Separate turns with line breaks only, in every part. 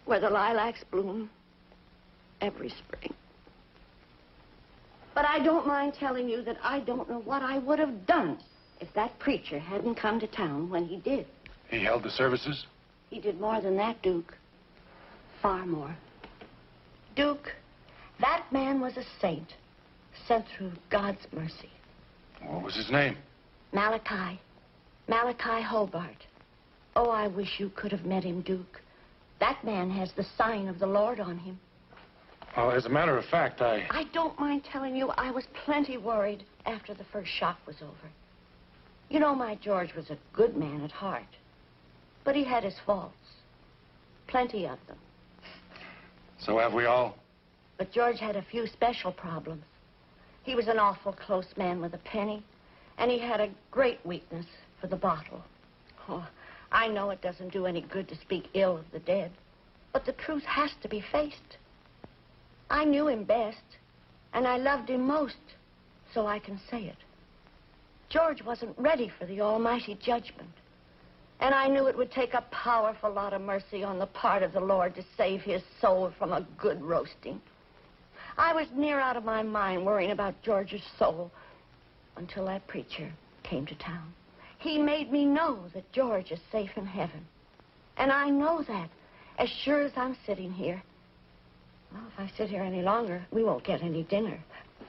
where the lilacs bloom every spring. But I don't mind telling you that I don't know what I would have done if that preacher hadn't come to town when he did.
He held the services?
He did more than that, Duke. Far more. Duke, that man was a saint, sent through God's mercy.
What was his name?
Malachi. Malachi Hobart. Oh, I wish you could have met him, Duke. That man has the sign of the Lord on him.
Well, as a matter of fact,
I don't mind telling you I was plenty worried after the first shock was over. You know, my George was a good man at heart. But he had his faults. Plenty of them.
So have we all?
But George had a few special problems. He was an awful close man with a penny, and he had a great weakness for the bottle. Oh, I know it doesn't do any good to speak ill of the dead, but the truth has to be faced. I knew him best, and I loved him most, so I can say it. George wasn't ready for the almighty judgment, and I knew it would take a powerful lot of mercy on the part of the Lord to save his soul from a good roasting. I was near out of my mind worrying about George's soul until that preacher came to town. He made me know that George is safe in heaven, and I know that as sure as I'm sitting here. Well, if I sit here any longer, we won't get any dinner.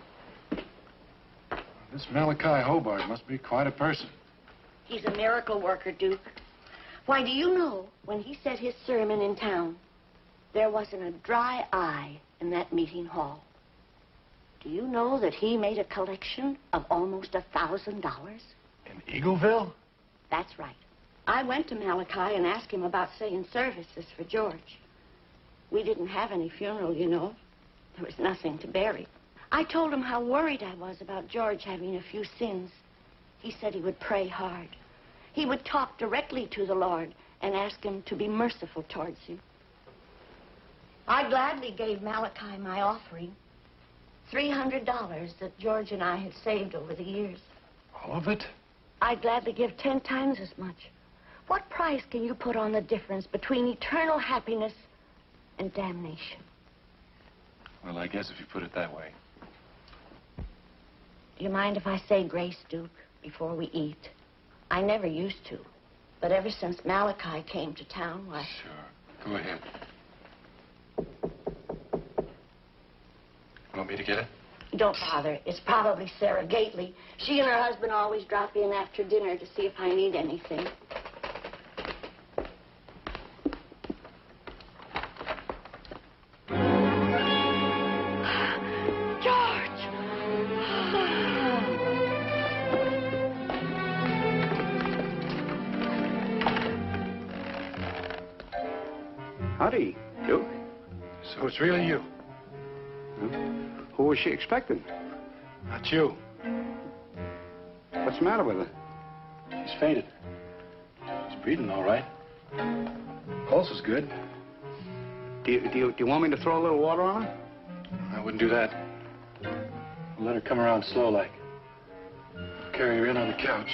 This Malachi Hobart must be quite a person.
He's a miracle worker, Duke. Why, do you know, when he said his sermon in town, there wasn't a dry eye in that meeting hall. Do you know that he made a collection of almost $1,000?
In Eagleville?
That's right. I went to Malachi and asked him about saying services for George. We didn't have any funeral, you know. There was nothing to bury. I told him how worried I was about George having a few sins. He said he would pray hard. He would talk directly to the Lord and ask him to be merciful towards him. I gladly gave Malachi my offering, $300 that George and I had saved over the years.
All of it?
I'd gladly give 10 times as much. What price can you put on the difference between eternal happiness and damnation?
Well, I guess if you put it that way.
Do you mind if I say grace, Duke, before we eat? I never used to, but ever since Malachi came to town, why...
Sure. Go ahead. Want me to get it?
Don't bother. It's probably Sarah Gately. She and her husband always drop in after dinner to see if I need anything.
Howdy, Duke.
So it's really you?
Who was she expecting?
Not you.
What's the matter with her?
She's fainted. She's breathing all right. Pulse is good.
Do you want me to throw a little water on her?
I wouldn't do that. I'll let her come around slow like. Carry her in on the couch.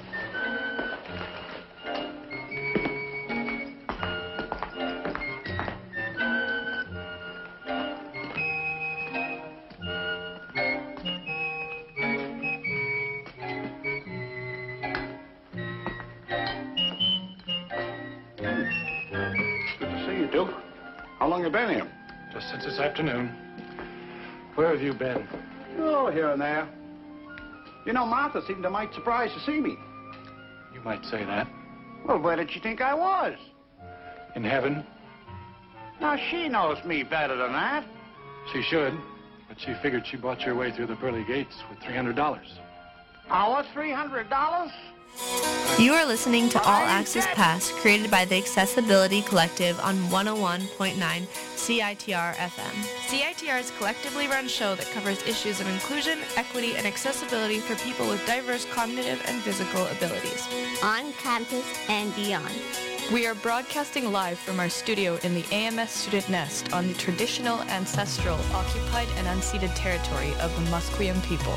How long you been here?
Just since this afternoon. Where have you been?
Oh, here and there. You know, Martha seemed a mite surprised to see me.
You might say that.
Well, where did she think I was?
In heaven.
Now, she knows me better than that.
She should, but she figured she bought your way through the pearly gates with $300.
Our $300?
You are listening to All Access Pass, created by the Accessibility Collective on 101.9 CITR FM. CITR is a collectively run show that covers issues of inclusion, equity, and accessibility for people with diverse cognitive and physical abilities.
On campus and beyond.
We are broadcasting live from our studio in the AMS Student Nest on the traditional, ancestral, occupied, and unceded territory of the Musqueam people.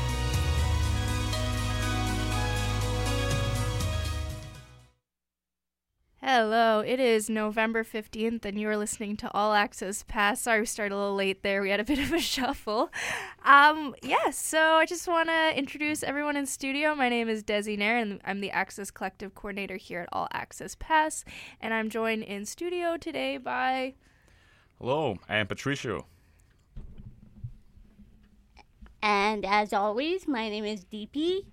Hello, it is November 15th, and you are listening to All Access Pass. Sorry we started a little late there. We had a bit of a shuffle. So I just want to introduce everyone in studio. My name is Desi Nair, and I'm the Access Collective Coordinator here at All Access Pass, and I'm joined in studio today by...
Hello, I am Patricio.
And as always, my name is DP.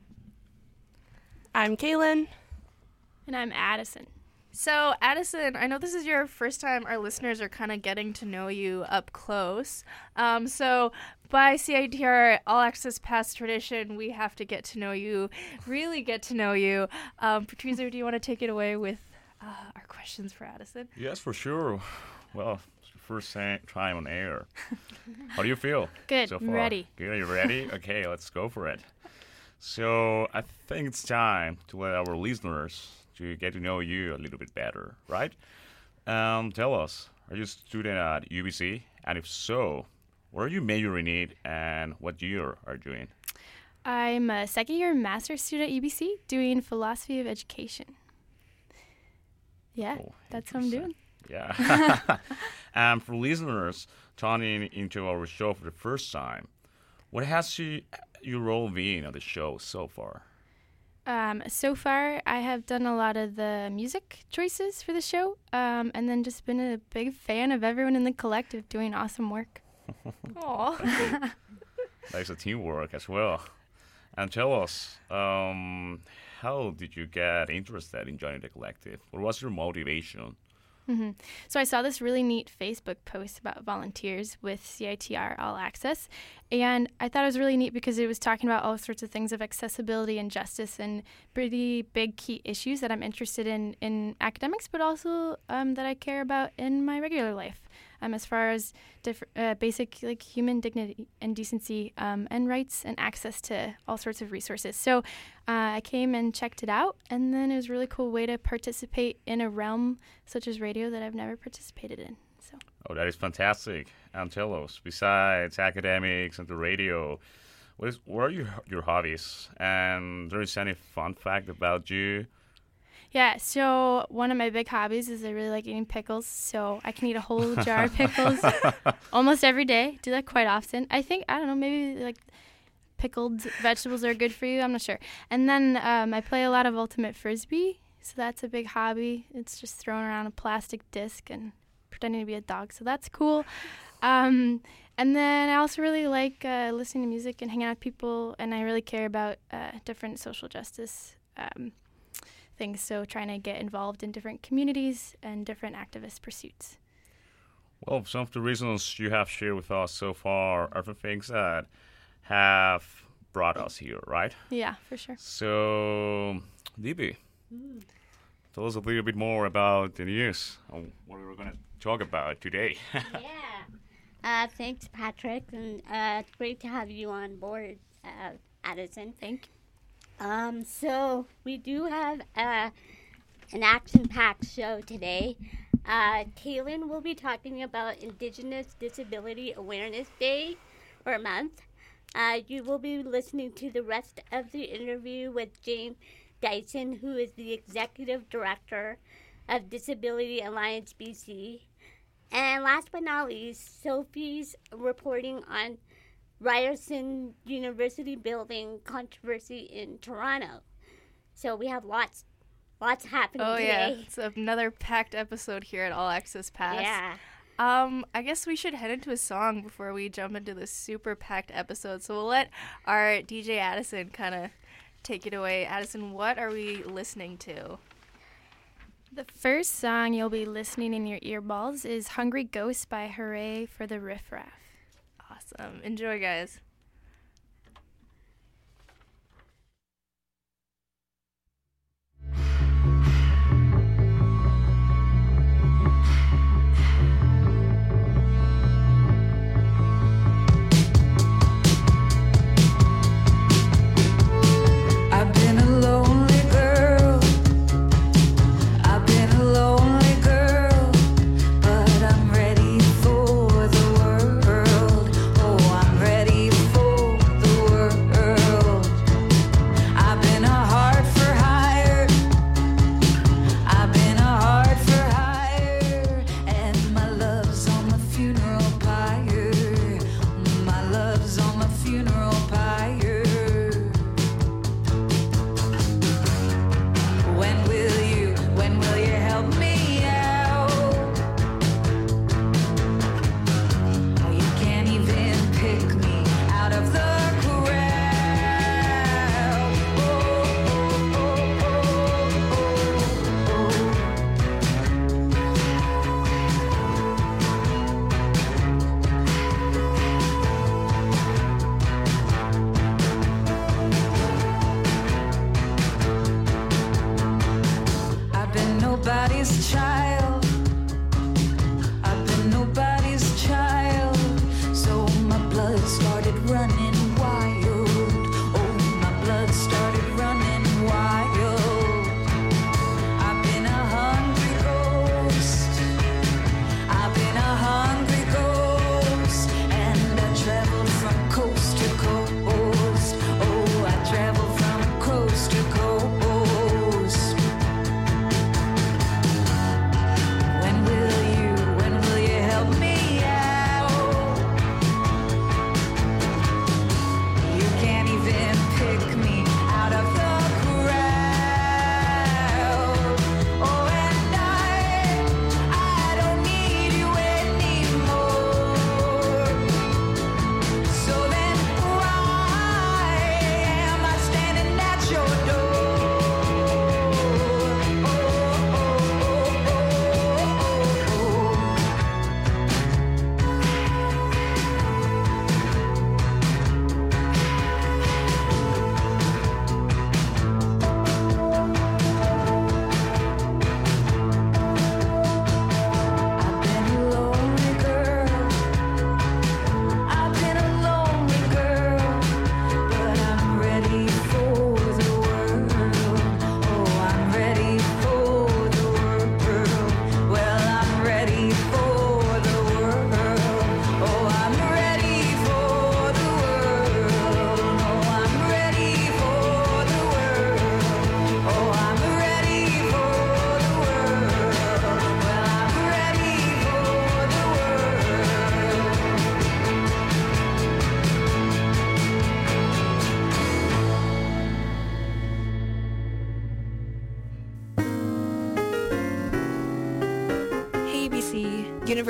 I'm Kaylin.
And I'm Addison. So, Addison, I know this is your first time our listeners are kind of getting to know you up close. So, by CITR All Access Pass tradition, we have to get to know you, really get to know you. Patricio, do you want to take it away with our questions for Addison?
Yes, for sure. Well, it's your first time on air. How do you feel?
Good,
so
I'm
far?
ready.
Good, are you ready? Okay, let's go for it. So, I think it's time to let our listeners to get to know you a little bit better, right? Tell us, are you a student at UBC? And if so, what are you majoring in and what year are you doing?
I'm a second-year master's student at UBC doing philosophy of education. Yeah,
Oh,
that's what I'm doing.
Yeah. For listeners tuning into our show for the first time, what has your role been on the show so far?
So far, I have done a lot of the music choices for the show, and then just been a big fan of everyone in the collective doing awesome work.
Aw.
That's a teamwork as well. And tell us, how did you get interested in joining the collective? What was your motivation?
So I saw this really neat Facebook post about volunteers with CITR All Access, and I thought it was really neat because it was talking about all sorts of things of accessibility and justice and pretty big key issues that I'm interested in academics, but also that I care about in my regular life, as far as basic like human dignity and decency and rights and access to all sorts of resources. So I came and checked it out, and then it was a really cool way to participate in a realm such as radio that I've never participated in. So.
Oh, that is fantastic. And tell us, besides academics and the radio, what are your hobbies? And there is any fun fact about you?
Yeah, so one of my big hobbies is I really like eating pickles. So I can eat a whole jar of pickles almost every day. Do that quite often. I don't know, maybe like pickled vegetables are good for you. I'm not sure. And then I play a lot of Ultimate Frisbee. So that's a big hobby. It's just throwing around a plastic disc and pretending to be a dog. So that's cool. And then I also really like listening to music and hanging out with people. And I really care about different social justice things. So trying to get involved in different communities and different activist pursuits.
Well, some of the reasons you have shared with us so far are the things that have brought us here, right?
Yeah, for sure.
So, DB, tell us a little bit more about the news and what we're going to talk about today.
Thanks, Patrick, and it's great to have you on board, Addison.
Thank you.
So we do have an action-packed show today. Kaylin will be talking about Indigenous Disability Awareness Day or month. You will be listening to the rest of the interview with James Dyson, who is the Executive Director of Disability Alliance BC. And last but not least, Sophie's reporting on Ryerson University building controversy in Toronto. So we have lots happening today.
Yeah, it's another packed episode here at All Access Pass.
Yeah.
I guess we should head into a song before we jump into this super packed episode. So we'll let our DJ Addison kind of take it away. Addison, what are we listening to?
The first song you'll be listening in your earballs is Hungry Ghost by Hooray for the Riff Raff.
Awesome. Enjoy, guys.
I've been a lonely girl. I've been a lonely girl, but I'm ready for the world. Oh, I'm ready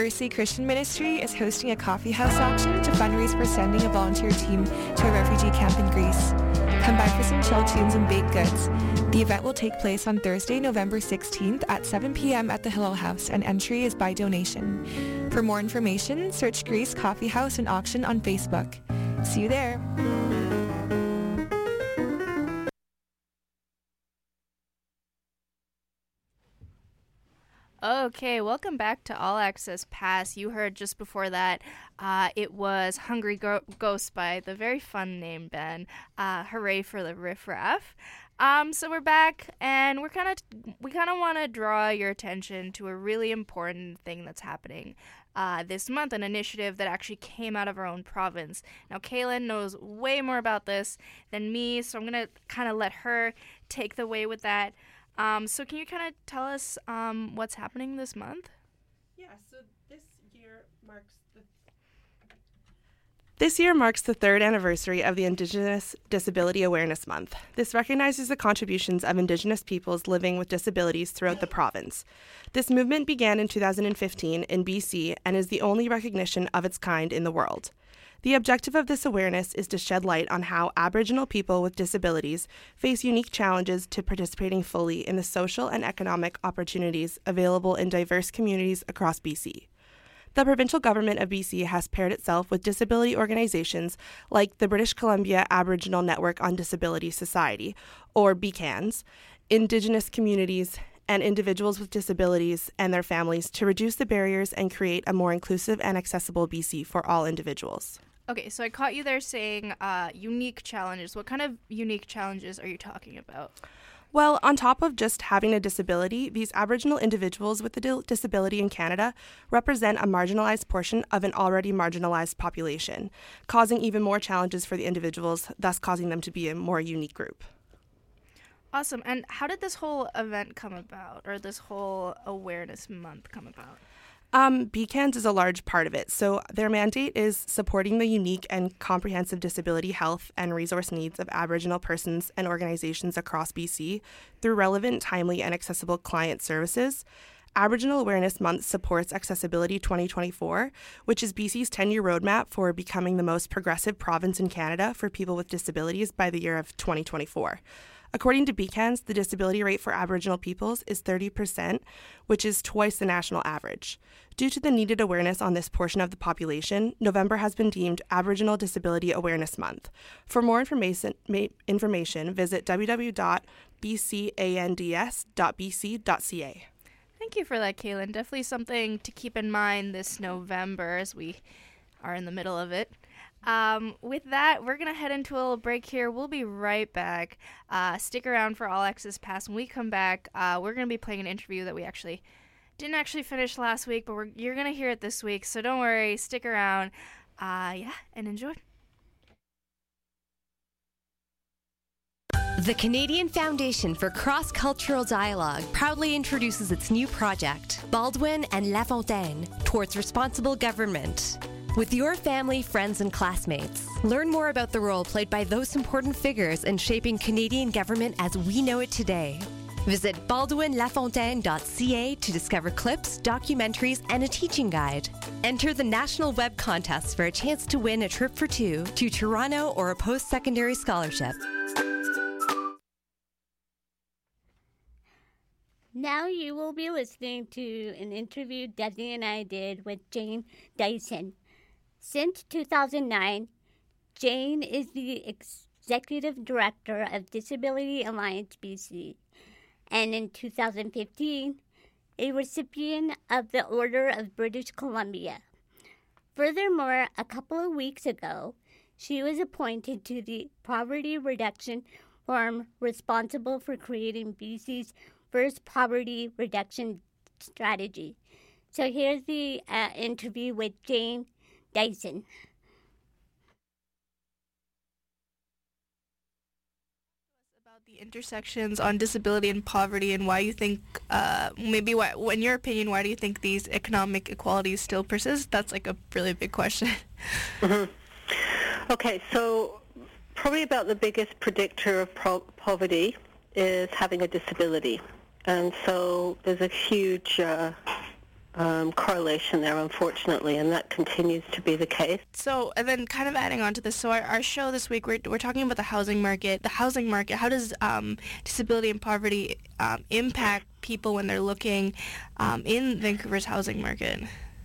Mercy Christian Ministry is hosting a coffee house auction to fundraise for sending a volunteer team to a refugee camp in Greece. Come by for some chill tunes and baked goods. The event will take place on Thursday, November 16th at 7 p.m. at the Hillel House, and entry is by donation. For more information, search Greece Coffee House and Auction on Facebook. See you there.
Okay, welcome back to All Access Pass. You heard just before that, it was Hungry Ghost by the very fun name Ben. Hooray for the Riff Raff. So we're back, and we kind of want to draw your attention to a really important thing that's happening this month, an initiative that actually came out of our own province. Now, Kaylin knows way more about this than me, so I'm going to kind of let her take the way with that. So can you kind of tell us what's happening this month?
Yeah, so this year marks the third anniversary of the Indigenous Disability Awareness Month. This recognizes the contributions of Indigenous peoples living with disabilities throughout the province. This movement began in 2015 in BC and is the only recognition of its kind in the world. The objective of this awareness is to shed light on how Aboriginal people with disabilities face unique challenges to participating fully in the social and economic opportunities available in diverse communities across BC. The provincial government of BC has paired itself with disability organizations like the British Columbia Aboriginal Network on Disability Society, or BCANS, Indigenous communities, and individuals with disabilities and their families to reduce the barriers and create a more inclusive and accessible BC for all individuals.
Okay, so I caught you there saying unique challenges. What kind of unique challenges are you talking about?
Well, on top of just having a disability, these Aboriginal individuals with a disability in Canada represent a marginalized portion of an already marginalized population, causing even more challenges for the individuals, thus causing them to be a more unique group.
Awesome. And how did this whole event come about, or this whole awareness month come about?
BCANS is a large part of it. So their mandate is supporting the unique and comprehensive disability health and resource needs of Aboriginal persons and organizations across BC through relevant, timely, and accessible client services. Aboriginal Awareness Month supports Accessibility 2024, which is BC's 10-year roadmap for becoming the most progressive province in Canada for people with disabilities by the year of 2024. According to BCANS, the disability rate for Aboriginal peoples is 30%, which is twice the national average. Due to the needed awareness on this portion of the population, November has been deemed Aboriginal Disability Awareness Month. For more information visit www.bcands.bc.ca.
Thank you for that, Kaylin. Definitely something to keep in mind this November as we are in the middle of it. With that, we're going to head into a little break here. We'll be right back. Stick around for All Access Pass. When we come back, we're going to be playing an interview that we didn't actually finish last week, but you're going to hear it this week, so don't worry. Stick around. And enjoy.
The Canadian Foundation for Cross-Cultural Dialogue proudly introduces its new project, Baldwin and Lafontaine, towards responsible government. With your family, friends, and classmates, learn more about the role played by those important figures in shaping Canadian government as we know it today. Visit baldwinlafontaine.ca to discover clips, documentaries, and a teaching guide. Enter the national web contest for a chance to win a trip for two to Toronto or a post-secondary scholarship.
Now you will be listening to an interview Desi and I did with Jane Dyson. Since 2009, Jane is the Executive Director of Disability Alliance BC, and in 2015, a recipient of the Order of British Columbia. Furthermore, a couple of weeks ago, she was appointed to the Poverty Reduction Forum responsible for creating BC's first poverty reduction strategy. So here's the interview with Jane Dyson.
About the intersections on disability and poverty, and why you think, in your opinion, why do you think these economic inequalities still persist? That's like a really big question.
Mm-hmm. Okay, so probably about the biggest predictor of poverty is having a disability. And so there's a huge correlation there, unfortunately, and that continues to be the case.
So, and then kind of adding on to this, so our show this week, we're talking about the housing market. The housing market, how does disability and poverty impact people when they're looking in Vancouver's housing market?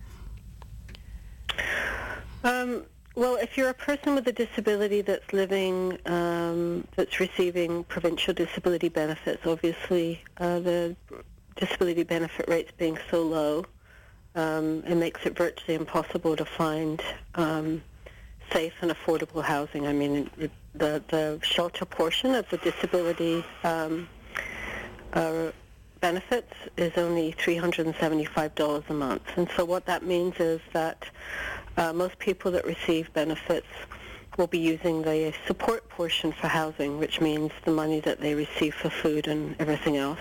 Well, if you're a person with a disability that's living, that's receiving provincial disability benefits, obviously the disability benefit rates being so low, it makes it virtually impossible to find safe and affordable housing. I mean, the shelter portion of the disability benefits is only $375 a month. And so what that means is that most people that receive benefits will be using the support portion for housing, which means the money that they receive for food and everything else.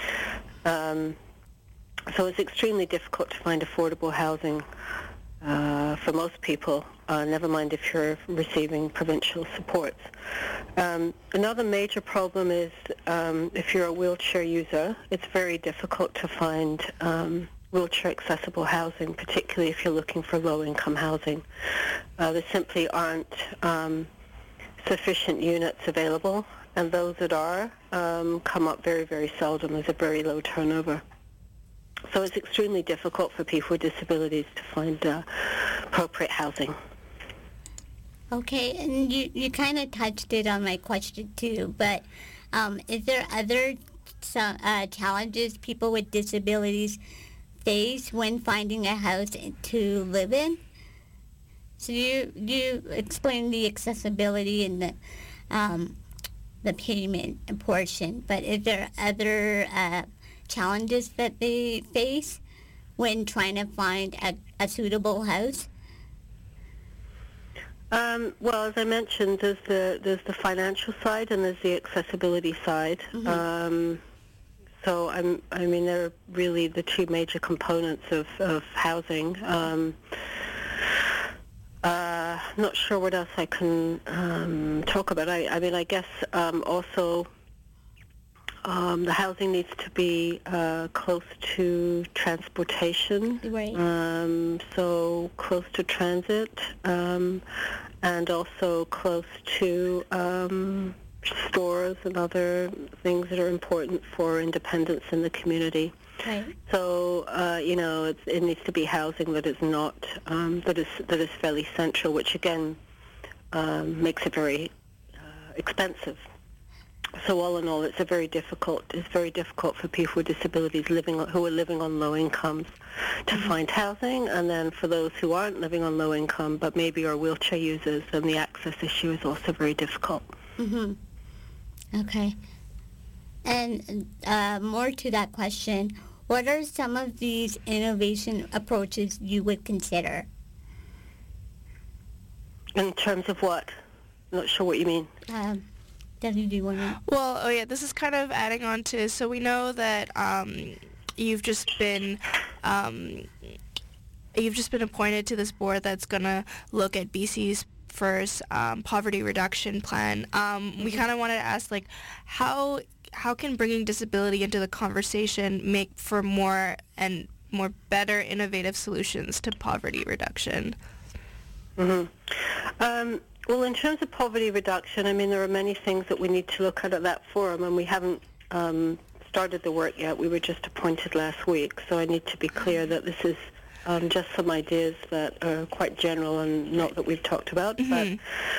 So it's extremely difficult to find affordable housing for most people, never mind if you're receiving provincial supports. Another major problem is if you're a wheelchair user, it's very difficult to find wheelchair accessible housing, particularly if you're looking for low-income housing. There simply aren't sufficient units available, and those that are come up very, very seldom. There's a very low turnover. So it's extremely difficult for people with disabilities to find appropriate housing.
Okay, and you kind of touched it on my question too, but is there other challenges people with disabilities face when finding a house to live in? So you explained the accessibility and the payment portion, but is there other challenges that they face when trying to find a suitable house?
Well, as I mentioned, there's the financial side and there's the accessibility side. Mm-hmm. So I mean, they're really the two major components of housing. Not sure what else I can talk about. I mean, I guess also the housing needs to be close to transportation,
right.
So close to transit, and also close to stores and other things that are important for independence in the community.
Right.
So it needs to be housing that is not that is fairly central, which again makes it very expensive. So all in all, it's very difficult for people with disabilities who are living on low incomes to mm-hmm. find housing, and then for those who aren't living on low income but maybe are wheelchair users, then the access issue is also very difficult.
Mm-hmm. Okay. And more to that question, what are some of these innovation approaches you would consider?
In terms of what? I'm not sure what you mean.
Debbie, do you want to?
Well, this is kind of adding on to, so we know that you've just been appointed to this board that's going to look at BC's first poverty reduction plan. We kind of wanted to ask, like, how can bringing disability into the conversation make for more better innovative solutions to poverty reduction?
Mm-hmm. Well, in terms of poverty reduction, I mean, there are many things that we need to look at that forum, and we haven't started the work yet. We were just appointed last week, so I need to be clear that this is just some ideas that are quite general and not that we've talked about. Mm-hmm.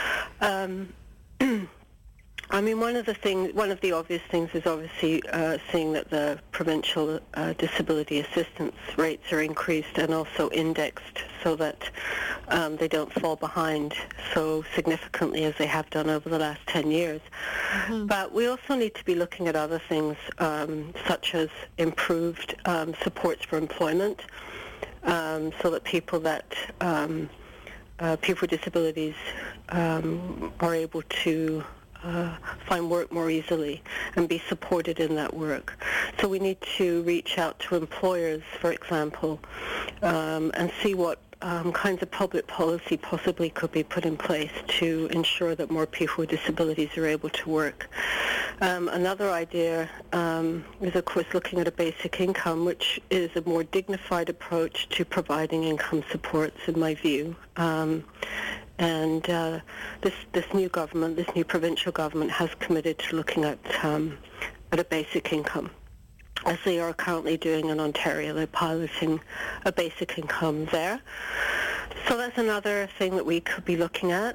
But I mean, one of the obvious things is obviously seeing that the provincial disability assistance rates are increased and also indexed so that they don't fall behind so significantly as they have done over the last 10 years. Mm-hmm. But we also need to be looking at other things such as improved supports for employment so that people with disabilities are able to find work more easily and be supported in that work. So we need to reach out to employers, for example, and see what kinds of public policy possibly could be put in place to ensure that more people with disabilities are able to work. Another idea is, of course, looking at a basic income, which is a more dignified approach to providing income supports, in my view. And this new government, this new provincial government, has committed to looking at a basic income, as they are currently doing in Ontario. They're piloting a basic income there. So that's another thing that we could be looking at.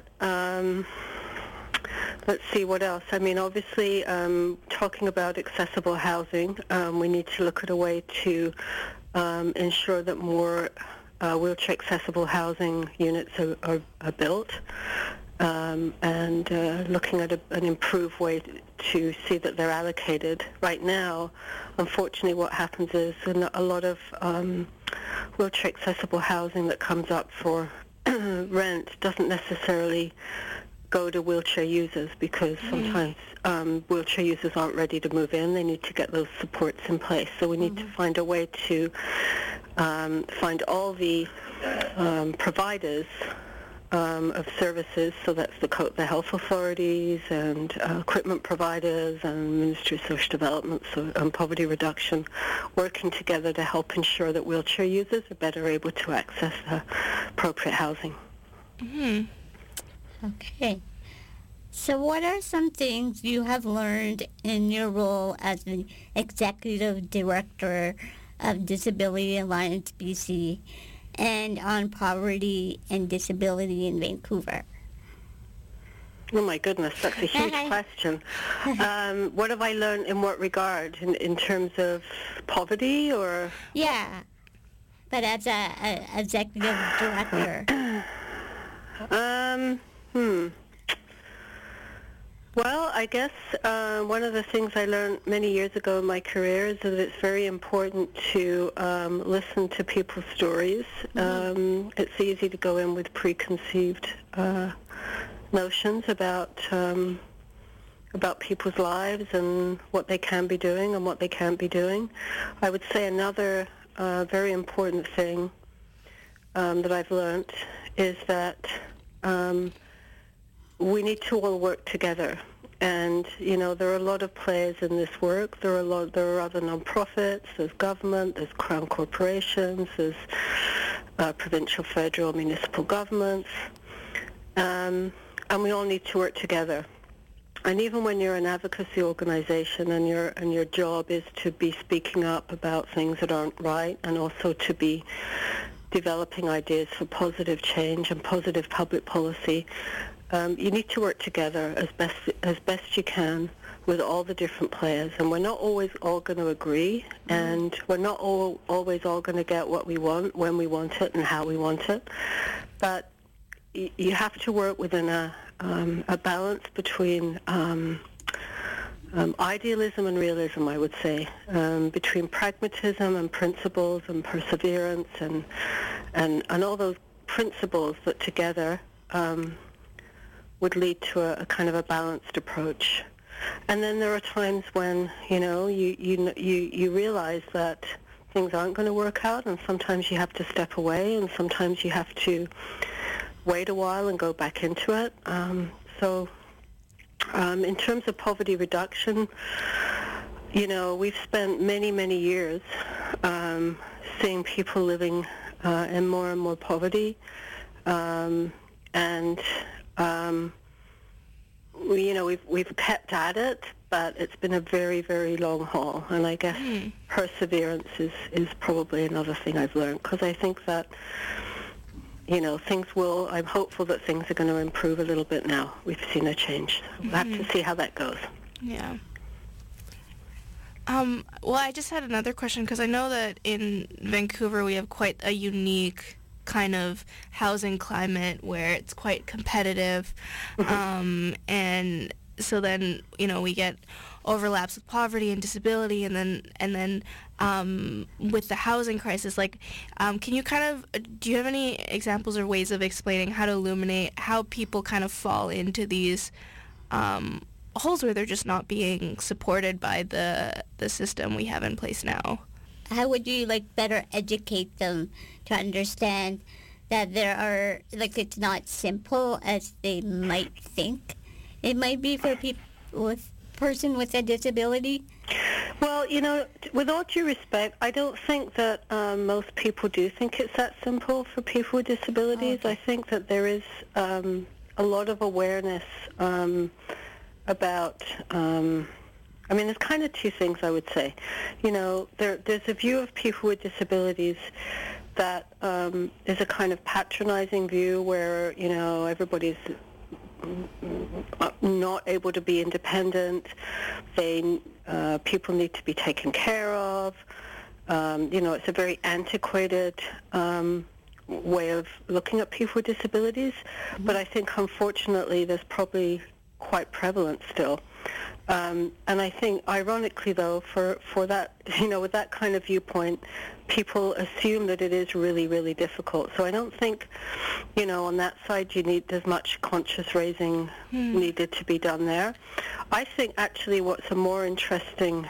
Let's see what else. I mean, obviously, talking about accessible housing, we need to look at a way to ensure that more wheelchair accessible housing units are built, and looking at an improved way to see that they're allocated. Right now, unfortunately, what happens is a lot of wheelchair accessible housing that comes up for rent doesn't necessarily go to wheelchair users, because sometimes wheelchair users aren't ready to move in. They need to get those supports in place. So we need to find a way to find all the providers of services, so that's the health authorities and equipment providers and Ministry of Social Development and Poverty Reduction, working together to help ensure that wheelchair users are better able to access appropriate housing.
Mm-hmm. Okay. So what are some things you have learned in your role as the Executive Director of Disability Alliance BC and on poverty and disability in Vancouver?
Oh my goodness, that's a huge question. What have I learned in what regard? In terms of poverty, or?
Yeah, but as a Executive Director.
Well, I guess one of the things I learned many years ago in my career is that it's very important to listen to people's stories. It's easy to go in with preconceived notions about people's lives and what they can be doing and what they can't be doing. I would say another very important thing that I've learned is that we need to all work together. And, you know, there are a lot of players in this work. There are other non-profits, there's government, there's crown corporations, there's provincial, federal, municipal governments. And we all need to work together. And even when you're an advocacy organization and your job is to be speaking up about things that aren't right, and also to be developing ideas for positive change and positive public policy, you need to work together as best you can with all the different players. And we're not always all going to agree, and we're not always all going to get what we want, when we want it, and how we want it. But you have to work within a balance between idealism and realism, I would say, between pragmatism and principles and perseverance and all those principles that together would lead to a kind of a balanced approach. And then there are times when, you know, you realize that things aren't going to work out, and sometimes you have to step away, and sometimes you have to wait a while and go back into it. In terms of poverty reduction, you know, we've spent many, many years seeing people living in more and more poverty, we've kept at it, but it's been a very, very long haul. And I guess perseverance is probably another thing I've learned, because I think that, you know, I'm hopeful that things are going to improve a little bit now. We've seen a change. We'll have to see how that goes.
Yeah. Well, I just had another question, because I know that in Vancouver we have quite a unique kind of housing climate where it's quite competitive, and so then, you know, we get overlaps with poverty and disability, and then with the housing crisis, like, can you do you have any examples or ways of explaining how to illuminate how people kind of fall into these holes where they're just not being supported by the system we have in place now.
How would you better educate them to understand that there are it's not simple as they might think it might be for person with a disability?
Well, with all due respect, I don't think that most people do think it's that simple for people with disabilities. I think that there is a lot of awareness about there's kind of two things I would say. There's a view of people with disabilities that is a kind of patronizing view where, everybody's not able to be independent. People need to be taken care of. It's a very antiquated way of looking at people with disabilities. But I think, unfortunately, there's probably quite prevalent still. And I think, ironically, though, for that, with that kind of viewpoint, people assume that it is really, really difficult. So I don't think, on that side, there's much conscious raising needed to be done there. I think, actually, what's a more interesting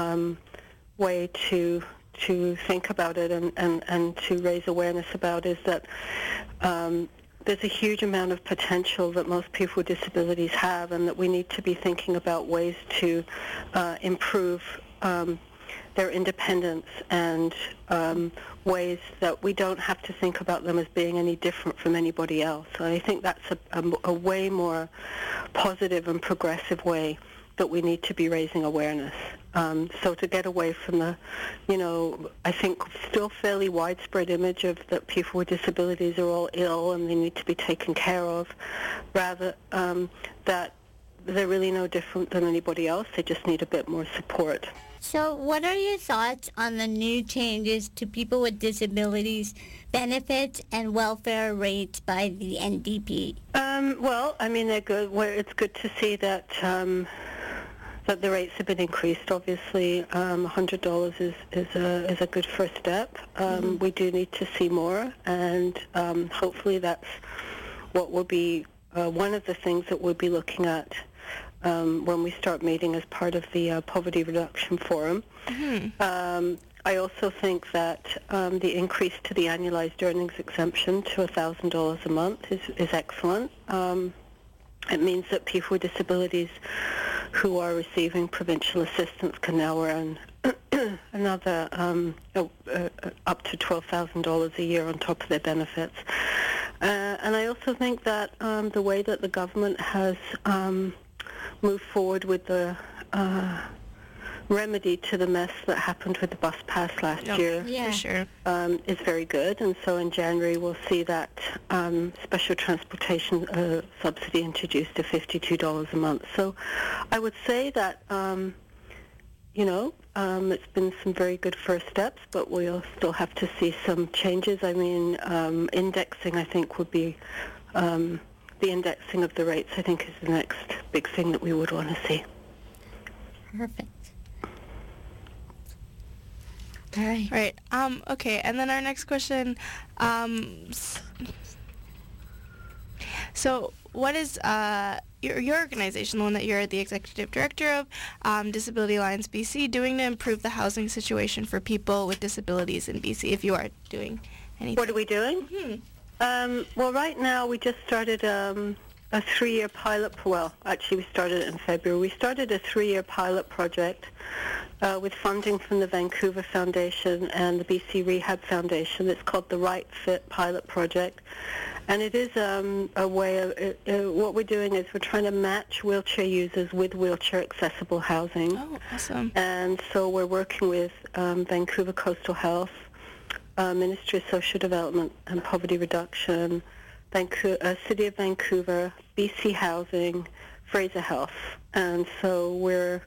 way to think about it and to raise awareness about is that there's a huge amount of potential that most people with disabilities have, and that we need to be thinking about ways to improve their independence and ways that we don't have to think about them as being any different from anybody else. And I think that's a way more positive and progressive way that we need to be raising awareness. So to get away from the, I think still fairly widespread image of that people with disabilities are all ill and they need to be taken care of, rather that they're really no different than anybody else. They just need a bit more support.
So what are your thoughts on the new changes to people with disabilities benefits and welfare rates by the NDP?
They're good. Well, it's good to see that that the rates have been increased. Obviously, $100 is a good first step. We do need to see more, and hopefully that's what will be one of the things that we'll be looking at when we start meeting as part of the Poverty Reduction Forum. I also think that the increase to the annualized earnings exemption to $1,000 a month is excellent. It means that people with disabilities who are receiving provincial assistance can now earn another up to $12,000 a year on top of their benefits. And I also think that the way that the government has moved forward with the remedy to the mess that happened with the bus pass last year
for sure.
Is very good. And so in January we'll see that special transportation subsidy introduced to $52 a month. So I would say that it's been some very good first steps, but we'll still have to see some changes. Indexing, I think, would be the indexing of the rates, I think, is the next big thing that we would want to see.
Perfect.
All right. Okay, and then our next question. So what is your organization, the one that you're the executive director of, Disability Alliance BC, doing to improve the housing situation for people with disabilities in BC, if you are doing anything?
What are we doing? Well, right now we just started a 3-year pilot. Well, actually, we started it in February. We started a 3-year pilot project with funding from the Vancouver Foundation and the BC Rehab Foundation. It's called the Right Fit Pilot Project. And it is a way of, what we're doing is we're trying to match wheelchair users with wheelchair-accessible housing.
Oh, awesome.
And so we're working with Vancouver Coastal Health, Ministry of Social Development and Poverty Reduction, City of Vancouver, BC Housing, Fraser Health. And so we're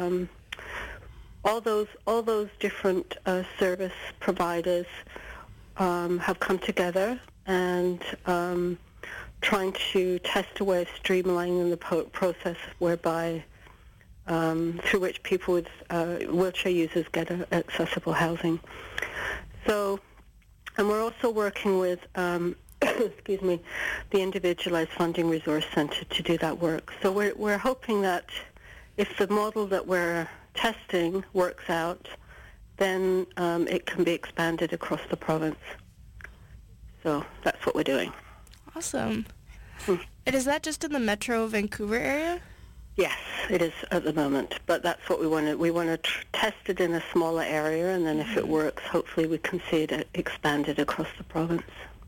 all those different service providers have come together and trying to test a way of streamlining the process whereby through which people with wheelchair users get accessible housing. So, and we're also working with excuse me, the Individualized Funding Resource Center to do that work. So we're hoping that if the model that we're testing works out, then it can be expanded across the province. So that's what we're doing.
Awesome. And is that just in the Metro Vancouver area?
Yes, it is at the moment, but that's what we want to. We want to test it in a smaller area, and then if it works, hopefully we can see it expanded across the province.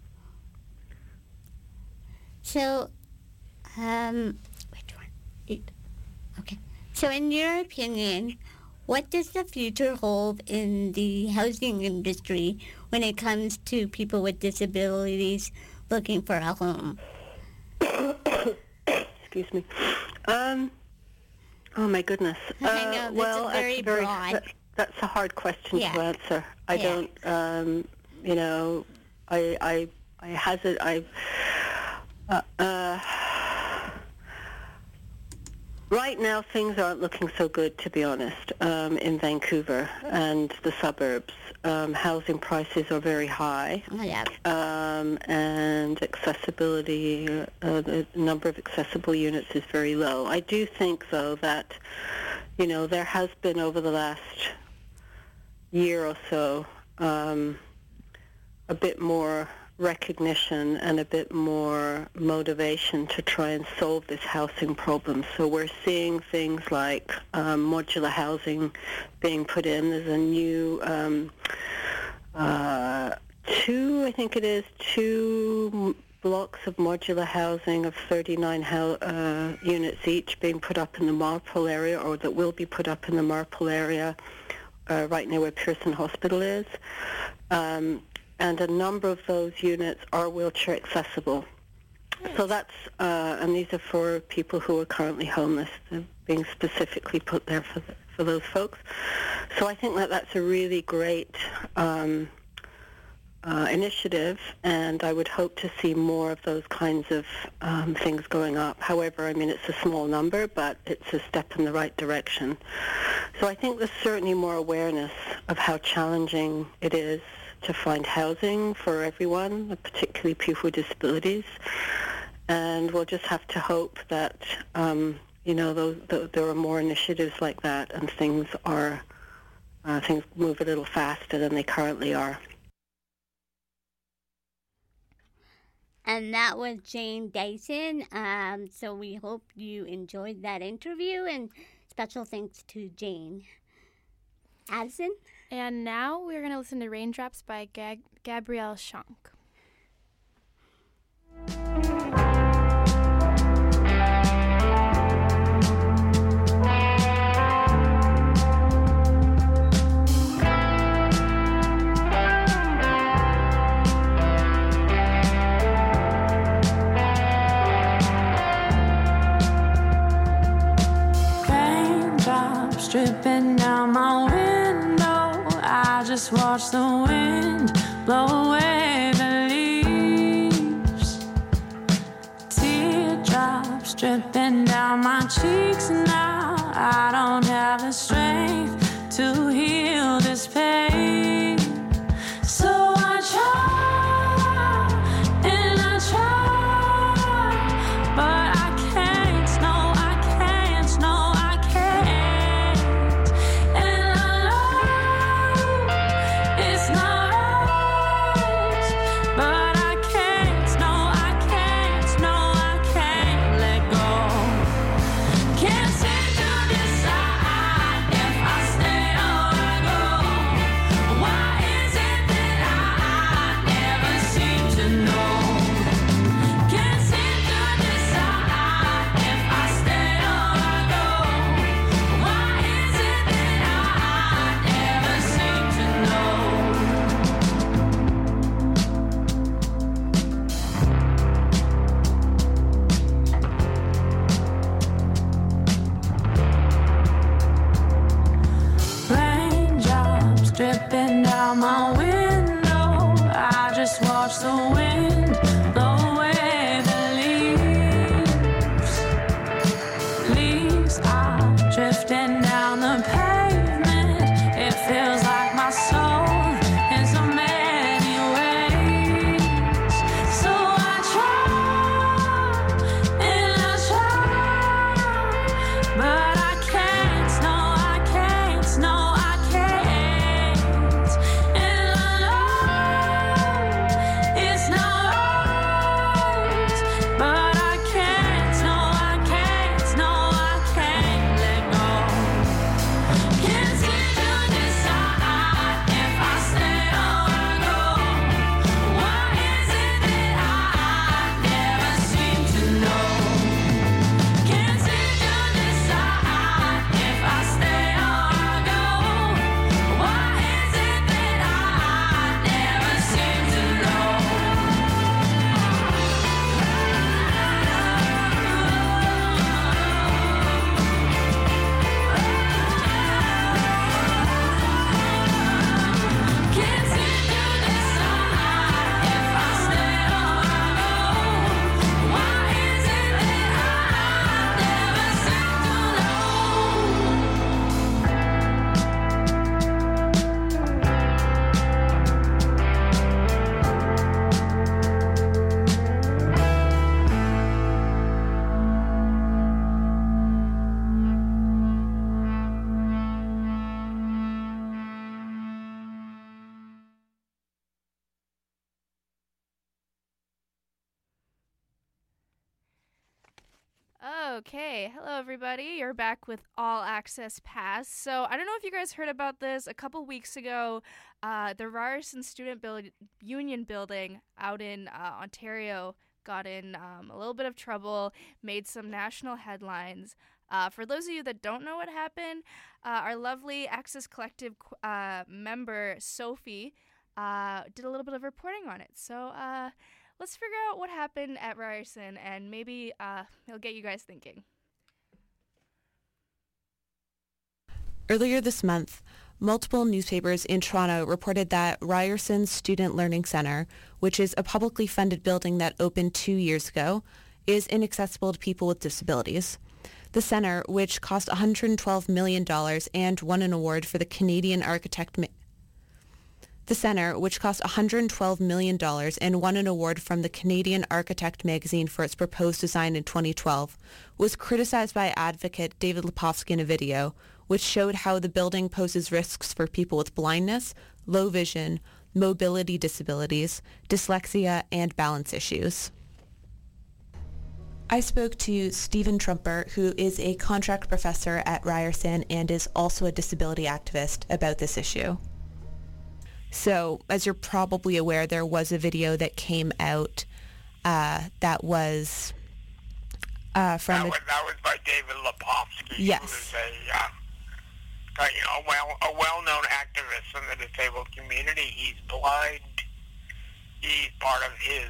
So, which one? 8. Okay. So in your opinion, what does the future hold in the housing industry when it comes to people with disabilities looking for a home?
Excuse me. Oh my goodness.
I know, that's very broad.
That's a hard question to answer. I don't, I hazard, right now things aren't looking so good, to be honest, in Vancouver and the suburbs. Housing prices are very high, and accessibility, the number of accessible units is very low. I do think, though, that, there has been over the last year or so a bit more recognition and a bit more motivation to try and solve this housing problem. So we're seeing things like modular housing being put in. There's a new two blocks of modular housing of 39 units each being put up in the Marpole area, or that will be put up in the Marpole area right near where Pearson Hospital is. And a number of those units are wheelchair accessible. So that's, and these are for people who are currently homeless. They're being specifically put there for those folks. So I think that that's a really great initiative, and I would hope to see more of those kinds of things going up. However, I mean, it's a small number, but it's a step in the right direction. So I think there's certainly more awareness of how challenging it is to find housing for everyone, particularly people with disabilities. And we'll just have to hope that, there are more initiatives like that, and things move a little faster than they currently are.
And that was Jane Dyson. So we hope you enjoyed that interview, and special thanks to Jane. Addison?
And now we're going to listen to Raindrops by Gabrielle Shank.
Raindrops dripping down my window, I just watch the wind blow away the leaves. Teardrops dripping down my cheeks now, I don't have the strength to heal this pain. So I try and I try, but I can't, no I can't, no I can't. And I know it's not right, but I can't, no I can't, no I can't let go. Can't seem to decide
Okay, hello everybody. You're back with All Access Pass. So I don't know if you guys heard about this. A couple weeks ago, the Ryerson Student Union building out in Ontario got in a little bit of trouble, made some national headlines. For those of you that don't know what happened, our lovely Access Collective member, Sophie, did a little bit of reporting on it. So let's figure out what happened at Ryerson, and maybe it'll get you guys thinking.
Earlier this month, multiple newspapers in Toronto reported that Ryerson Student Learning Centre, which is a publicly funded building that opened 2 years ago, is inaccessible to people with disabilities. The centre, which cost $112 million and won an award for the Canadian Architect... The centre, which cost $112 million and won an award from the Canadian Architect magazine for its proposed design in 2012, was criticized by advocate David Lepofsky in a video, which showed how the building poses risks for people with blindness, low vision, mobility disabilities, dyslexia, and balance issues. I spoke to Stephen Trumper, who is a contract professor at Ryerson and is also a disability activist, about this issue. So, as you're probably aware, there was a video that came out that was from...
That was by David Lepofsky,
yes.
who is a well-known activist in the disabled community. He's blind. He's part of his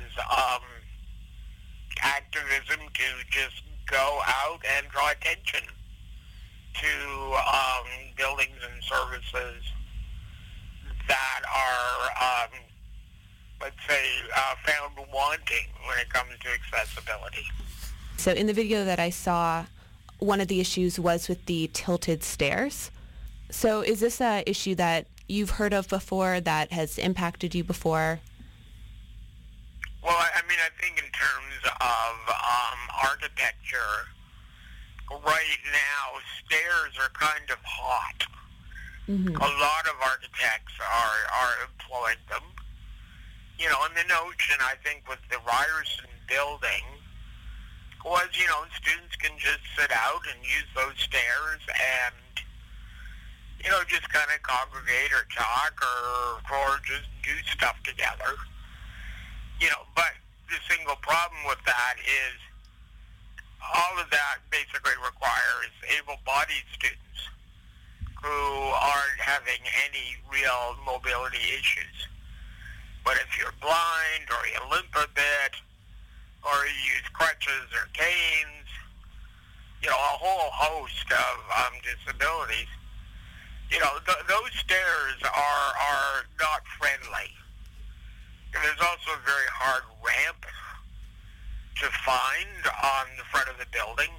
activism to just go out and draw attention to buildings and services that are, let's say, found wanting when it comes to accessibility.
So in the video that I saw, one of the issues was with the tilted stairs. So is this an issue that you've heard of before, that has impacted you before?
Well, I mean, I think in terms of architecture, right now, stairs are kind of hot. Mm-hmm. A lot of architects are employing them. You know, and the notion, I think, with the Ryerson building was, you know, students can just sit out and use those stairs and, you know, just kind of congregate or talk or just do stuff together. You know, but the single problem with that is all of that basically requires able-bodied students who aren't having any real mobility issues. But if you're blind or you limp a bit or you use crutches or canes, you know, a whole host of disabilities, you know, those stairs are not friendly. And there's also a very hard ramp to find on the front of the building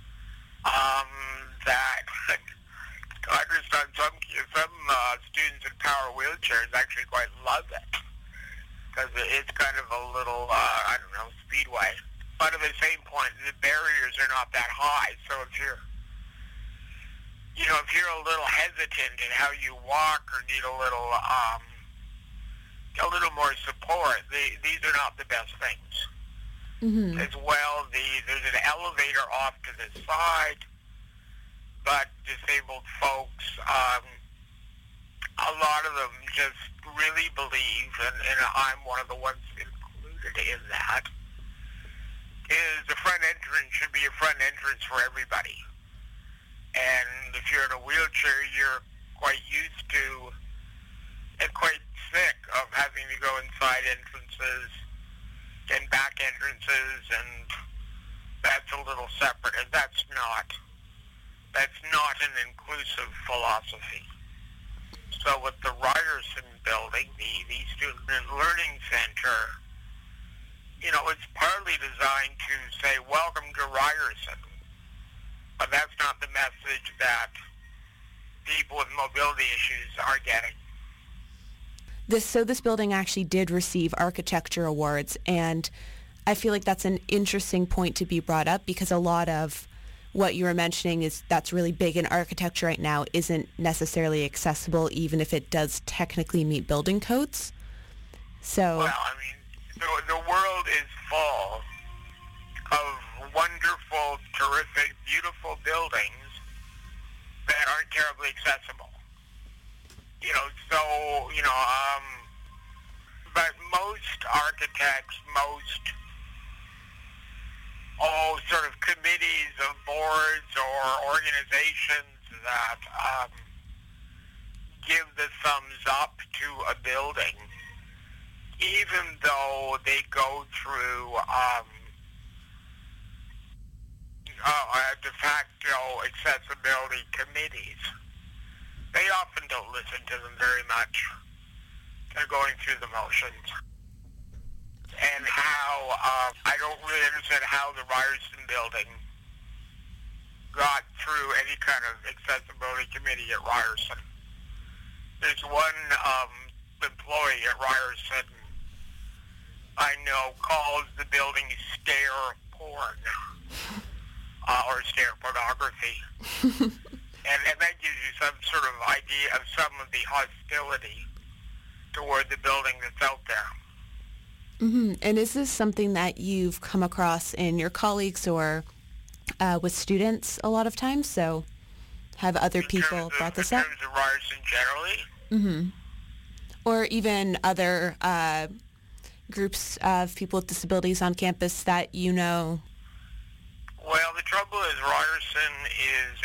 that I understand some students in power wheelchairs actually quite love it because it's kind of a little, speedway. But at the same point, the barriers are not that high. So if you're a little hesitant in how you walk or need a little more support, these are not the best things. Mm-hmm. As well, there's an elevator off to the side, but disabled folks, a lot of them just really believe, and I'm one of the ones included in that, is the front entrance should be a front entrance for everybody. And if you're in a wheelchair, you're quite used to and quite sick of having to go inside entrances and back entrances, and that's a little separate, and that's not an inclusive philosophy. So with the Ryerson building, the Student Learning Center, you know, it's partly designed to say, welcome to Ryerson. But that's not the message that people with mobility issues are getting.
This building actually did receive architecture awards, and I feel like that's an interesting point to be brought up because a lot of what you were mentioning is that's really big in architecture right now isn't necessarily accessible, even if it does technically meet building codes. So,
well, I mean, the world is full of wonderful, beautiful buildings that aren't terribly accessible. You know, so, you know, but most architects, sort of committees of boards or organizations that give the thumbs up to a building, even though they go through de facto accessibility committees. They often don't listen to them very much. They're going through the motions. And how, I don't really understand how the Ryerson building got through any kind of accessibility committee at Ryerson. There's one employee at Ryerson I know calls the building stair porn, or stair pornography. and that gives you some sort of idea of some of the hostility toward the building that's out there.
Mm-hmm. And is this something that you've come across in your colleagues or with students a lot of times? So have other people brought this up?
In terms of Ryerson generally?
Mm-hmm. Or even other groups of people with disabilities on campus that you know?
Well, the trouble is Ryerson is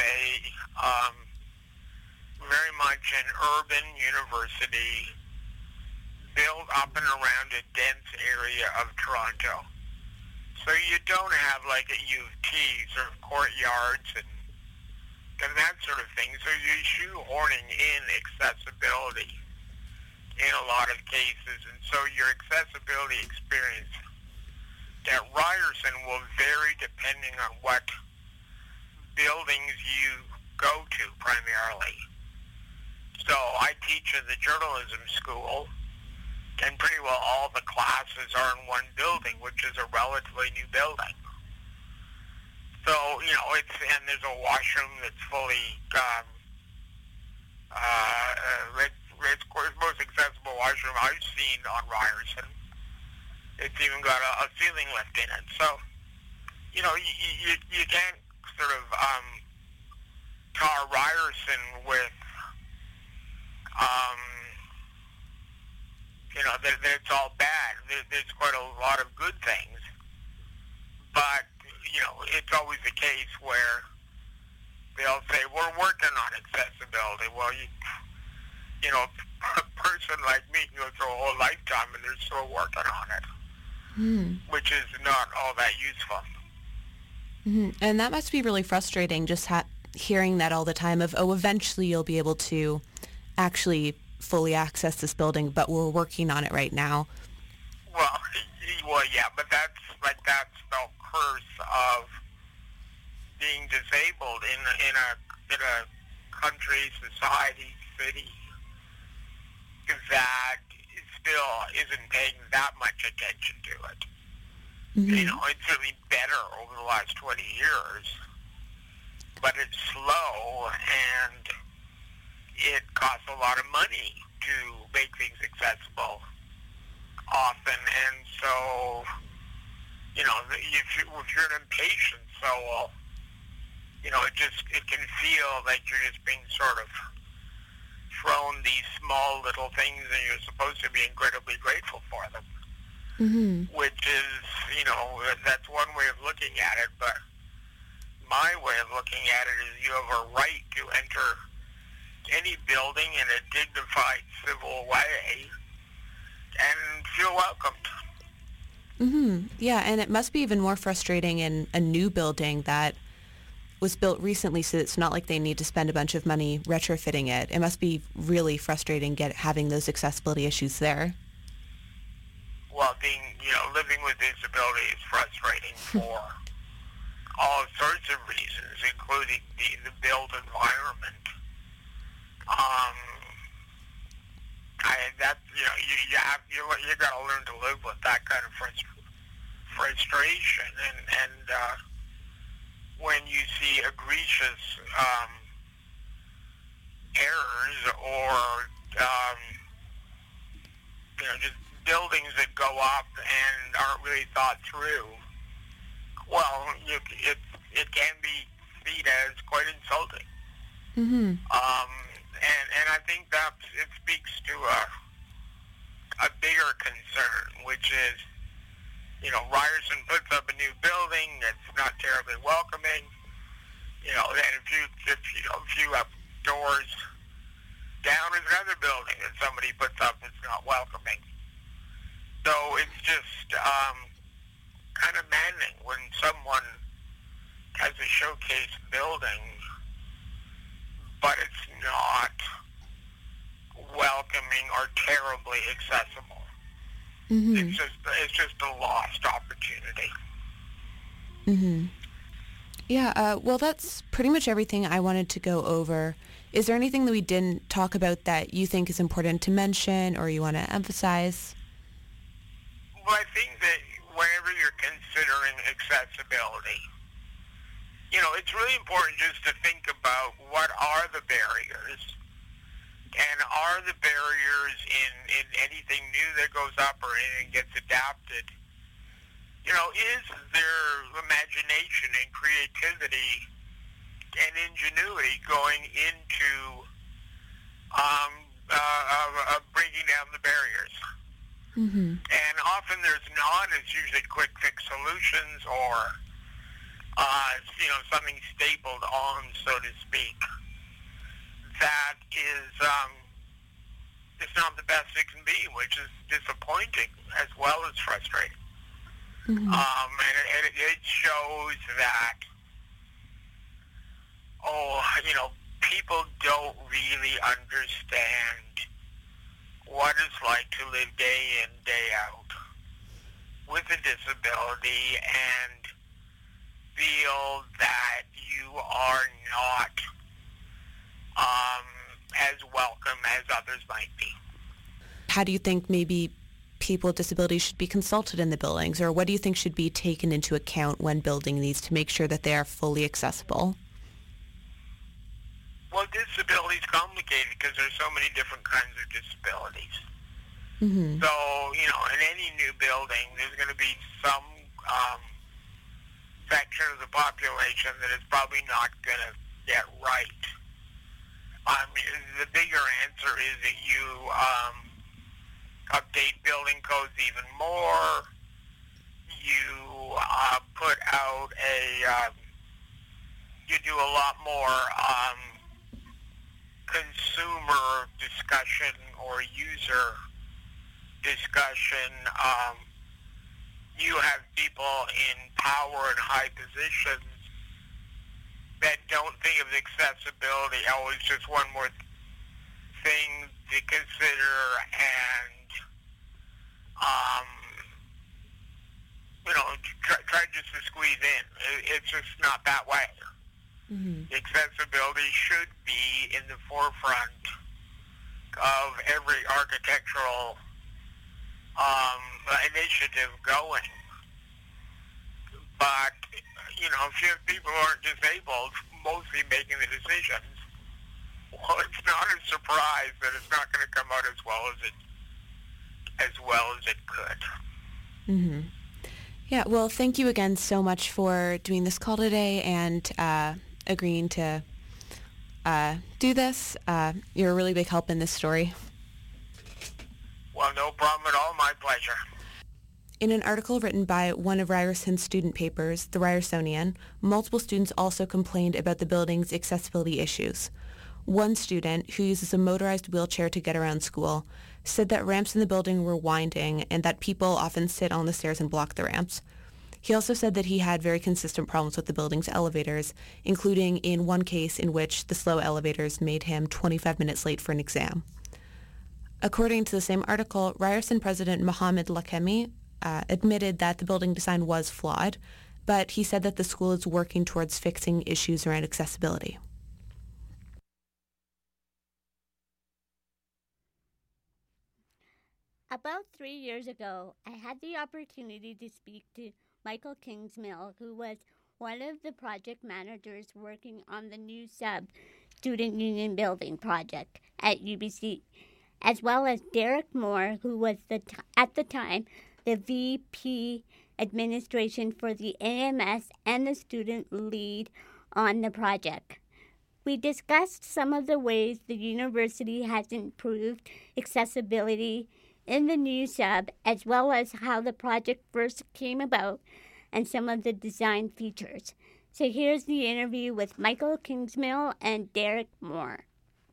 very much an urban university built up and around a dense area of Toronto. So you don't have like a U of T sort of courtyards and that sort of thing. So you're shoehorning in accessibility in a lot of cases. And so your accessibility experience at Ryerson will vary depending on what buildings you go to primarily. So I teach in the journalism school, and pretty well all the classes are in one building, which is a relatively new building. So, you know, and there's a washroom that's fully, it's the most accessible washroom I've seen on Ryerson. It's even got a ceiling lift in it. So, you know, you can't sort of tar Ryerson with, you know, that it's all bad. There's quite a lot of good things. But, you know, it's always the case where they'll say, we're working on accessibility. Well, you know, a person like me can go through a whole lifetime and they're still working on it, which is not all that useful.
Mm-hmm. And that must be really frustrating, just hearing that all the time of, oh, eventually you'll be able to actually fully access this building, but we're working on it right now.
Well, yeah, but that's the curse of being disabled in a country, society, city that still isn't paying that much attention to it. Mm-hmm. You know, it's really better over the last 20 years, but it's slow and it costs a lot of money to make things accessible often. And so, you know, if you're an impatient soul, you know, it can feel like you're just being sort of thrown these small little things and you're supposed to be incredibly grateful for them. Mm-hmm. Which is, you know, that's one way of looking at it, but my way of looking at it is you have a right to enter any building in a dignified civil way and feel welcomed.
Mm-hmm. Yeah, and it must be even more frustrating in a new building that was built recently, so it's not like they need to spend a bunch of money retrofitting it. It must be really frustrating having those accessibility issues there.
Well, living with disability is frustrating for all sorts of reasons, including the built environment. You got to learn to live with that kind of frustration, and when you see egregious errors or just buildings that go up and aren't really thought through, well, it can be feet as quite insulting.
Mm-hmm.
And I think that it speaks to a bigger concern, which is, Ryerson puts up a new building that's not terribly welcoming. And if you have doors down is another building that somebody puts up that's not welcoming. So it's just kind of maddening when someone has a showcase building, but it's not welcoming or terribly accessible.
Mm-hmm.
It's just a lost opportunity.
Mm-hmm. Yeah, well, that's pretty much everything I wanted to go over. Is there anything that we didn't talk about that you think is important to mention or you want to emphasize?
Well, I think that whenever you're considering accessibility, it's really important just to think about what are the barriers, and are the barriers in anything new that goes up or anything gets adapted. Is there imagination and creativity and ingenuity going into breaking down the barriers?
Mm-hmm.
And often there's not. It's usually quick fix solutions or something stapled on, so to speak. That is it's not the best it can be, which is disappointing as well as frustrating.
Mm-hmm.
And it shows that people don't really understand what it's like to live day in, day out with a disability and feel that you are not as welcome as others might be.
How do you think maybe people with disabilities should be consulted in the buildings, or what do you think should be taken into account when building these to make sure that they are fully accessible?
Well, disability is complicated because there's so many different kinds of disabilities.
Mm-hmm.
So, in any new building, there's going to be some section of the population that is probably not going to get right. The bigger answer is that you update building codes even more. You put out you do a lot more consumer discussion or user discussion. You have people in power and high positions that don't think of accessibility always just one more thing to consider and try just to squeeze in. It's just not that way.
Mm-hmm.
Accessibility should be in the forefront of every architectural initiative going. But, if you have people who aren't disabled mostly making the decisions, well, it's not a surprise that it's not going to come out as well as it could.
Mm-hmm. Yeah, well, thank you again so much for doing this call today and agreeing to do this. You're a really big help in this story.
Well, no problem at all. My pleasure.
In an article written by one of Ryerson's student papers, the Ryersonian, multiple students also complained about the building's accessibility issues. One student, who uses a motorized wheelchair to get around school, said that ramps in the building were winding and that people often sit on the stairs and block the ramps. He also said that he had very consistent problems with the building's elevators, including in one case in which the slow elevators made him 25 minutes late for an exam. According to the same article, Ryerson President Mohamed Lakemi admitted that the building design was flawed, but he said that the school is working towards fixing issues around accessibility.
About 3 years ago, I had the opportunity to speak to Michael Kingsmill, who was one of the project managers working on the new Student Union Building project at UBC, as well as Derek Moore, who was at the time the VP administration for the AMS and the student lead on the project. We discussed some of the ways the university has improved accessibility in the new sub, as well as how the project first came about and some of the design features. So here's the interview with Michael Kingsmill and Derek Moore.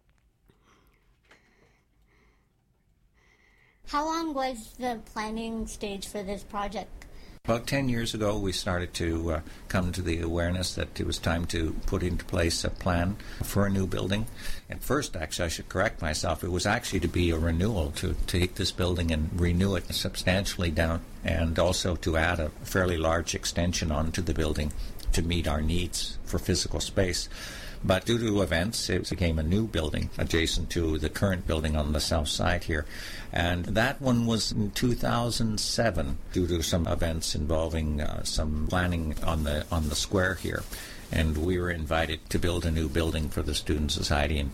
How long was the planning stage for this project?
About 10 years ago, we started to come to the awareness that it was time to put into place a plan for a new building. At first, actually, I should correct myself, it was actually to be a renewal, to take this building and renew it substantially down, and also to add a fairly large extension onto the building to meet our needs for physical space. But due to events, it became a new building adjacent to the current building on the south side here. And that one was in 2007 due to some events involving some planning on the square here. And we were invited to build a new building for the Student Society in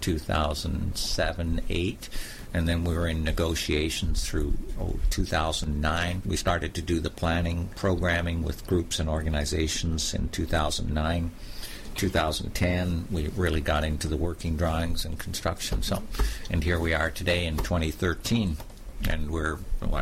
2007-8. And then we were in negotiations through 2009. We started to do the planning, programming with groups and organizations in 2009. 2010, we really got into the working drawings and construction. And here we are today in 2013, and we're,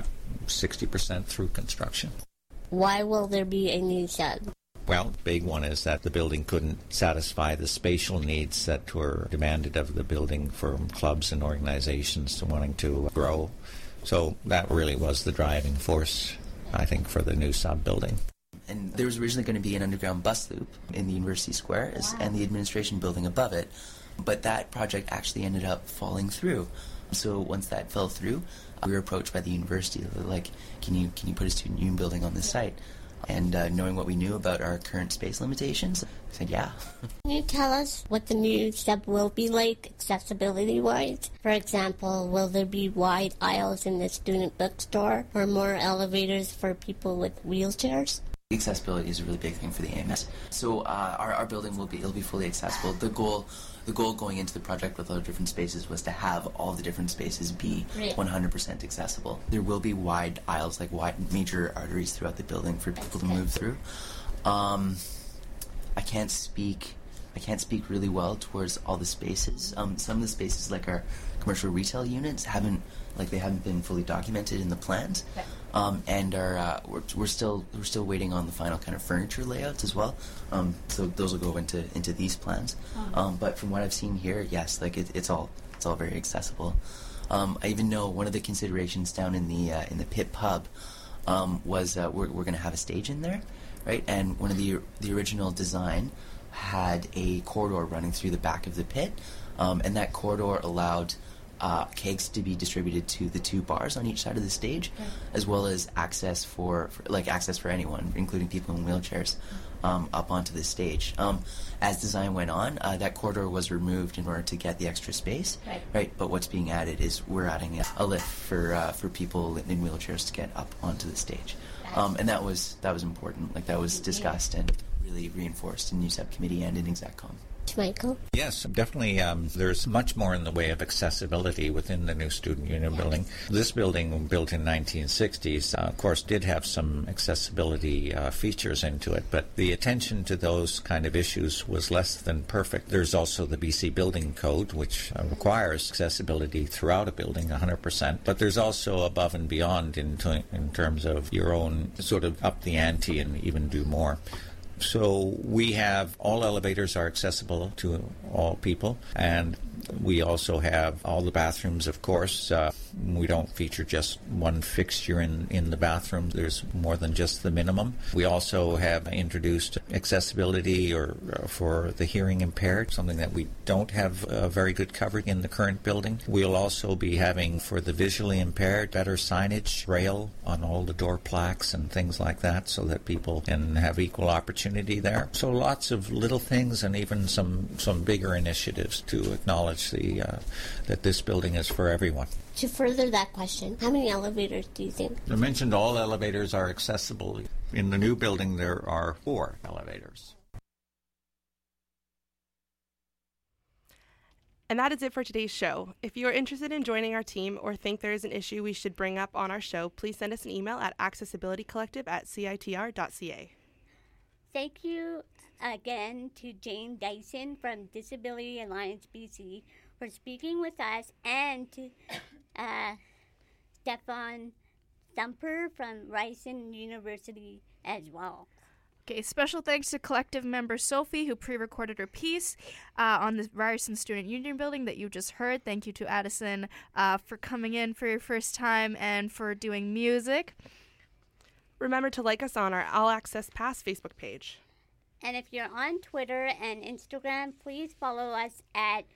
60% through construction.
Why will there be a new sub?
Well, the big one is that the building couldn't satisfy the spatial needs that were demanded of the building from clubs and organizations wanting to grow. So that really was the driving force, I think, for the new sub building.
And there was originally going to be an underground bus loop in the University Square and the administration building above it, but that project actually ended up falling through. So once that fell through, we were approached by the university. They were like, can you put a student union building on this site? And knowing what we knew about our current space limitations, I said, yeah.
Can you tell us what the new sub will be like, accessibility-wise? For example, will there be wide aisles in the student bookstore or more elevators for people with wheelchairs?
Accessibility is a really big thing for the AMS. So our building will be fully accessible. The goal going into the project with all the different spaces was to have all the different spaces be 100% accessible. There will be wide aisles, like wide major arteries throughout the building for people to move through. I can't speak really well towards all the spaces. Some of the spaces, like our commercial retail units, haven't been fully documented in the plans. And we're still waiting on the final kind of furniture layouts as well. So those will go into these plans. But from what I've seen here, yes, it's all very accessible. I even know one of the considerations down in the pit pub was we're going to have a stage in there, right? And one of the original design had a corridor running through the back of the pit, and that corridor allowed kegs to be distributed to the two bars on each side of the stage, as well as access for anyone, including people in wheelchairs, up onto the stage. As design went on, that corridor was removed in order to get the extra space. Right. But what's being added is we're adding a lift for people in wheelchairs to get up onto the stage, and that was important. That was discussed and really reinforced in new subcommittee and in execcom.
Michael?
Yes, definitely. There's much more in the way of accessibility within the new student union building. This building, built in 1960s, of course, did have some accessibility features into it, but the attention to those kind of issues was less than perfect. There's also the BC Building Code, which requires accessibility throughout a building, 100%, but there's also above and beyond in terms of your own sort of up the ante and even do more. So we have all elevators are accessible to all people, and we also have all the bathrooms, of course. We don't feature just one fixture in the bathroom. There's more than just the minimum. We also have introduced accessibility for the hearing impaired, something that we don't have very good coverage in the current building. We'll also be having, for the visually impaired, better signage, braille on all the door plaques and things like that, so that people can have equal opportunity there. So lots of little things, and even some bigger initiatives to acknowledge that this building is for everyone.
To further that question, how many elevators do you think?
I mentioned all elevators are accessible. In the new building, there are 4 elevators.
And that is it for today's show. If you are interested in joining our team or think there is an issue we should bring up on our show, please send us an email at accessibilitycollective@citr.ca.
thank you again to Jane Dyson from Disability Alliance BC for speaking with us, and to Stefan Thumper from Ryerson University as well.
Okay, special thanks to collective member Sophie, who pre-recorded her piece on the Ryerson Student Union building that you just heard. Thank you to Addison for coming in for your first time and for doing music.
Remember to like us on our All Access Pass Facebook page.
And if you're on Twitter and Instagram, please follow us at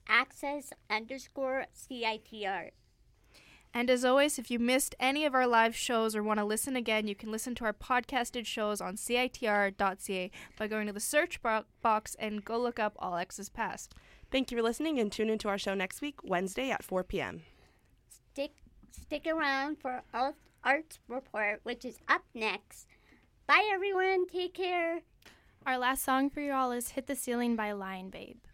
access_CITR.
And as always, if you missed any of our live shows or want to listen again, you can listen to our podcasted shows on CITR.ca by going to the search box and go look up All Access Pass.
Thank you for listening, and tune into our show next week, Wednesday at 4 p.m.
Stick around for Arts Report, which is up next. Bye, everyone. Take care.
Our last song for you all is Hit the Ceiling by Lion Babe.